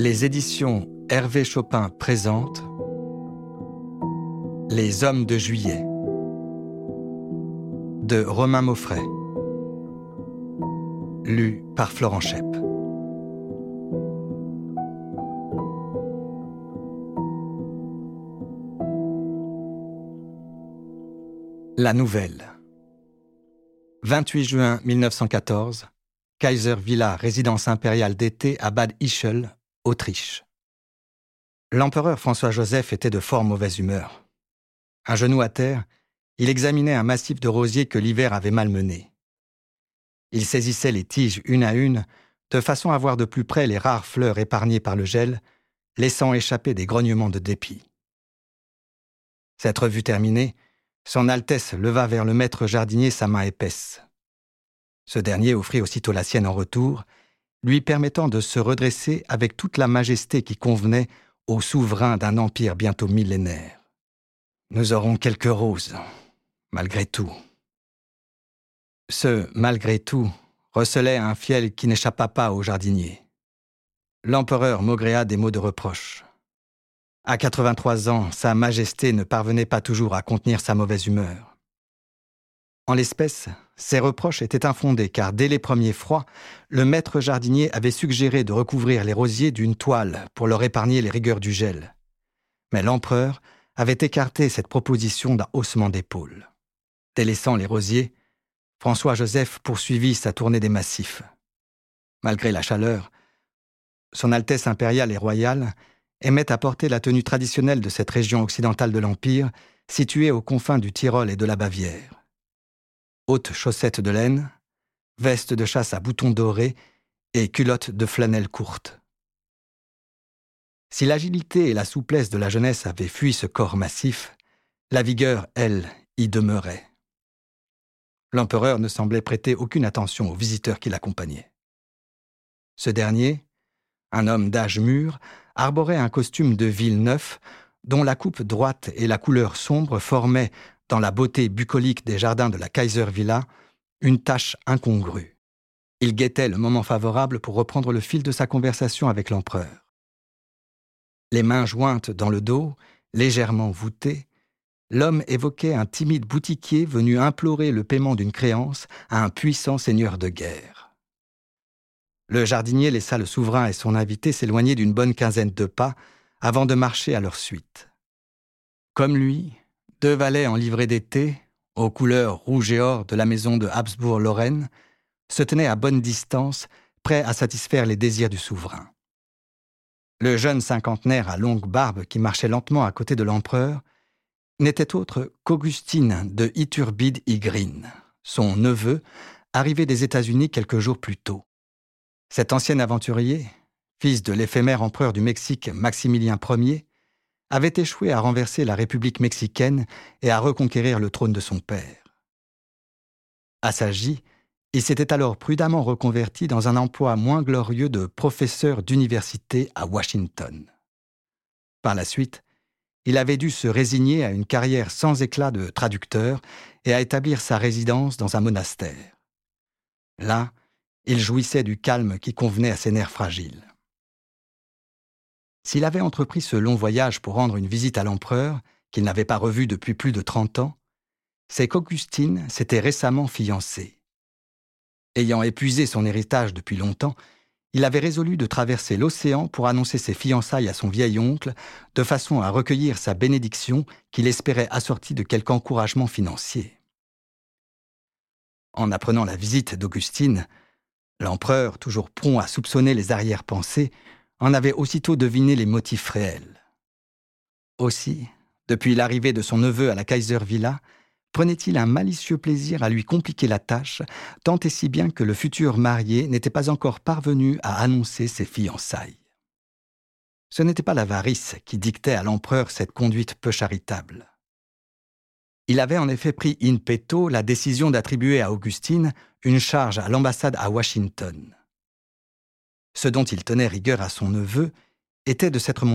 Les éditions Hervé Chopin présentent Les Hommes de Juillet de Romain Mauffret, lu par Florent Schepp. La nouvelle. 28 juin 1914, Kaiser Villa, résidence impériale d'été à Bad Ischl, Autriche. L'empereur François-Joseph était de fort mauvaise humeur. Un genou à terre, il examinait un massif de rosiers que l'hiver avait malmené. Il saisissait les tiges une à une, de façon à voir de plus près les rares fleurs épargnées par le gel, laissant échapper des grognements de dépit. Cette revue terminée, Son Altesse leva vers le maître jardinier sa main épaisse. Ce dernier offrit aussitôt la sienne en retour, lui permettant de se redresser avec toute la majesté qui convenait au souverain d'un empire bientôt millénaire. « Nous aurons quelques roses, malgré tout. » Ce « malgré tout » recelait un fiel qui n'échappa pas au jardinier. L'empereur maugréa des mots de reproche. À 83 ans, sa majesté ne parvenait pas toujours à contenir sa mauvaise humeur. En l'espèce, ces reproches étaient infondés car dès les premiers froids, le maître jardinier avait suggéré de recouvrir les rosiers d'une toile pour leur épargner les rigueurs du gel. Mais l'empereur avait écarté cette proposition d'un haussement d'épaules. Délaissant les rosiers, François-Joseph poursuivit sa tournée des massifs. Malgré la chaleur, Son Altesse impériale et royale aimait à porter la tenue traditionnelle de cette région occidentale de l'Empire, située aux confins du Tyrol et de la Bavière. Hautes chaussettes de laine, veste de chasse à boutons dorés et culottes de flanelle courte. Si l'agilité et la souplesse de la jeunesse avaient fui ce corps massif, la vigueur, elle, y demeurait. L'empereur ne semblait prêter aucune attention aux visiteurs qui l'accompagnaient. Ce dernier, un homme d'âge mûr, arborait un costume de ville neuf dont la coupe droite et la couleur sombre formaient, dans la beauté bucolique des jardins de la Kaiser Villa, une tache incongrue. Il guettait le moment favorable pour reprendre le fil de sa conversation avec l'empereur. Les mains jointes dans le dos, légèrement voûtées, l'homme évoquait un timide boutiquier venu implorer le paiement d'une créance à un puissant seigneur de guerre. Le jardinier laissa le souverain et son invité s'éloigner d'une bonne quinzaine de pas avant de marcher à leur suite. Comme lui, 2 valets en livrée d'été, aux couleurs rouge et or de la maison de Habsbourg-Lorraine, se tenaient à bonne distance, prêts à satisfaire les désirs du souverain. Le jeune cinquantenaire à longue barbe qui marchait lentement à côté de l'empereur n'était autre qu'Augustine de Iturbide-Ygrigne, son neveu, arrivé des États-Unis quelques jours plus tôt. Cet ancien aventurier, fils de l'éphémère empereur du Mexique Maximilien Ier, avait échoué à renverser la République mexicaine et à reconquérir le trône de son père. Assagi, il s'était alors prudemment reconverti dans un emploi moins glorieux de professeur d'université à Washington. Par la suite, il avait dû se résigner à une carrière sans éclat de traducteur et à établir sa résidence dans un monastère. Là, il jouissait du calme qui convenait à ses nerfs fragiles. S'il avait entrepris ce long voyage pour rendre une visite à l'empereur, qu'il n'avait pas revu depuis plus de 30 ans, c'est qu'Augustine s'était récemment fiancée. Ayant épuisé son héritage depuis longtemps, il avait résolu de traverser l'océan pour annoncer ses fiançailles à son vieil oncle, de façon à recueillir sa bénédiction qu'il espérait assortie de quelque encouragement financier. En apprenant la visite d'Augustine, l'empereur, toujours prompt à soupçonner les arrière-pensées, en avait aussitôt deviné les motifs réels. Aussi, depuis l'arrivée de son neveu à la Kaiser Villa, prenait-il un malicieux plaisir à lui compliquer la tâche, tant et si bien que le futur marié n'était pas encore parvenu à annoncer ses fiançailles. Ce n'était pas l'avarice qui dictait à l'empereur cette conduite peu charitable. Il avait en effet pris in petto la décision d'attribuer à Augustine une charge à l'ambassade à Washington. Ce dont il tenait rigueur à son neveu était de s'être